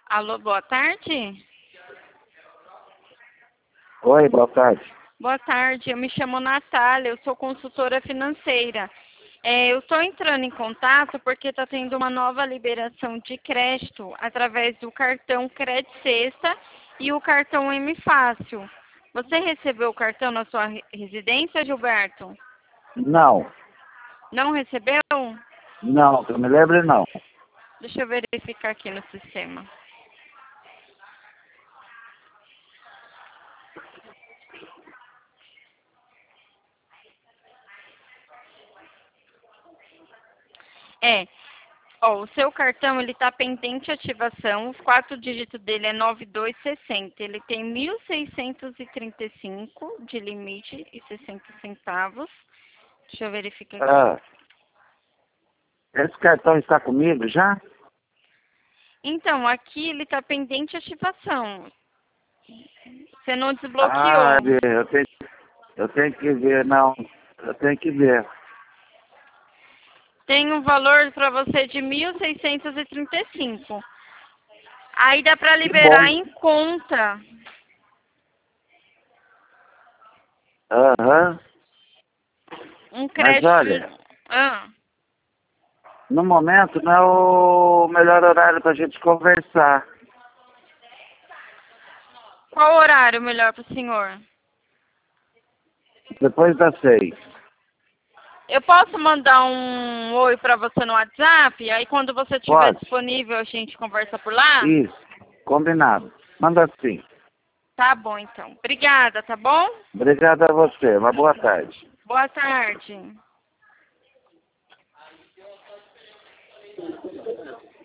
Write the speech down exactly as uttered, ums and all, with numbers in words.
Alô, boa tarde? Oi, boa tarde. Boa tarde, eu me chamo Natália, eu sou consultora financeira. É, eu estou entrando em contato porque está tendo uma nova liberação de crédito através do cartão Crédito Sexta e o cartão M Fácil. Você recebeu o cartão na sua re- residência, Gilberto? Não, Não recebeu? não, que eu me lembre não. Deixa eu verificar aqui no sistema. É, ó, o seu cartão ele está pendente ativação, os quatro dígitos dele é nove dois seis zero. Ele tem mil seiscentos e trinta e cinco de limite e sessenta centavos. Deixa eu verificar aqui. Ah, esse cartão está comigo já? Então, aqui ele está pendente ativação. Você não Ah, desbloqueou. eu tenho, eu tenho que ver, não. Eu tenho que ver. Tem um valor para você de mil seiscentos e trinta e cinco. Aí dá para Que bom. liberar em conta. Aham. Um Mas crédito. olha, Ah, no momento não é o melhor horário para a gente conversar. qual horário melhor para o senhor? Depois das seis. Eu posso mandar um oi para você no WhatsApp? Aí quando você estiver Pode? disponível a gente conversa por lá? Isso. Combinado. Manda sim. Tá bom então. Obrigada, tá bom? Obrigado a você. Uma boa tarde. Boa tarde.